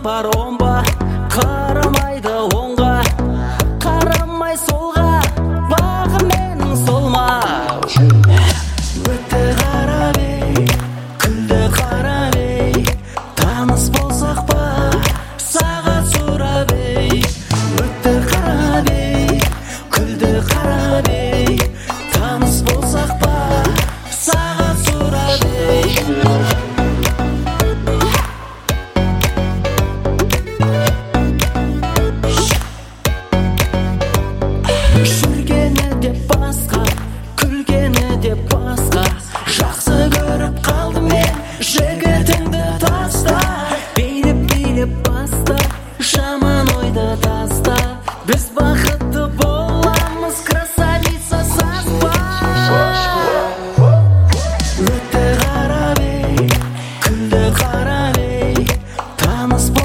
паромба, қарамайды оңға, қарамай солға, бағы менің солма. Өтті қарап ей, күлді қарап ей, таныс болсақ па, сағат сұрап ей. Өтті қарап ей, күлді қарап ей, таныс болсақ па, сағат сұрап ей. Жүргені де басқа, күлгені де басқа, жақсы көріп қалдым мен жігітіңді таста. Билеп баста, жаман ойды таста, біз бақытты боламыз, красавица саспа. Өтті қарап ей, күлді қарап ей, таныс